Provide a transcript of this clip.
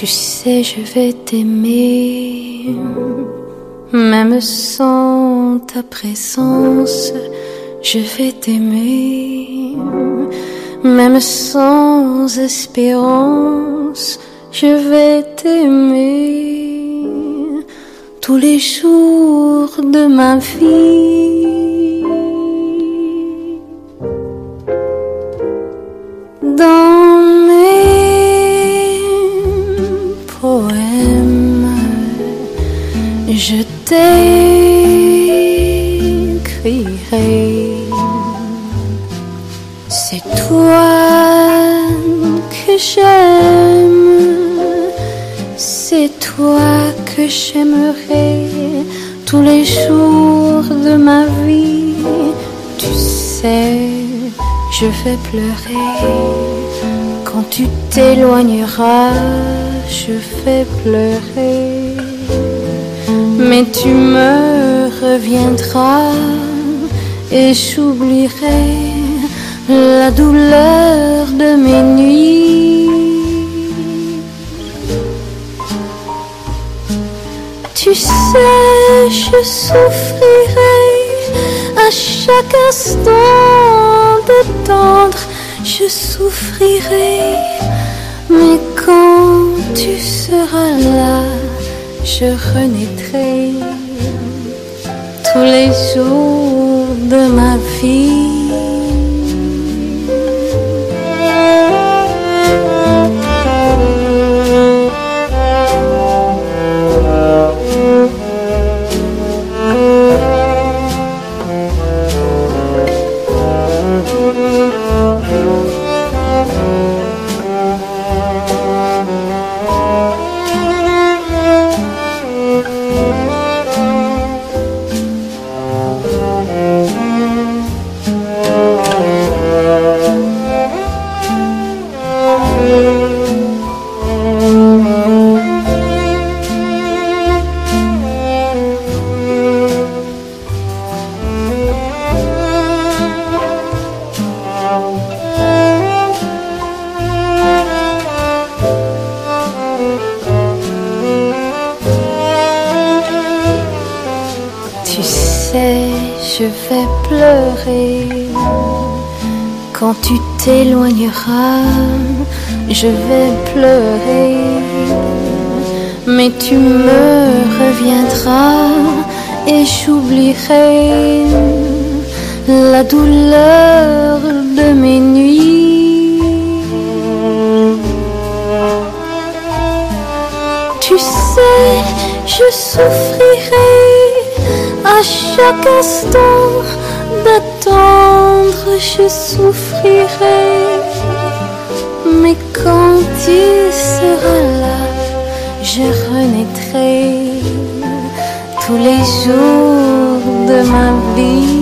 Tu sais, je vais t'aimer, même sans ta présence. Je vais t'aimer, même sans espérance. Je vais t'aimer tous les jours de ma vie. Dans mes poèmes, je t'écrirai. C'est toi que j'aime, c'est toi que j'aimerai tous les jours de ma vie. Tu sais, je vais pleurer quand tu t'éloigneras. Je vais pleurer, mais tu me reviendras et j'oublierai la douleur de mes nuits. Tu sais, je souffrirai à chaque instant de tendre. Je souffrirai, mais quand tu seras là, je renaîtrai tous les jours de ma vie. Tu sais, je vais pleurer quand tu t'éloigneras. Je vais pleurer, mais tu me reviendras et j'oublierai la douleur de mes nuits. Tu sais, je souffrirai à chaque instant d'attendre. Je souffrirai, mais quand tu seras là, je renaîtrai tous les jours de ma vie.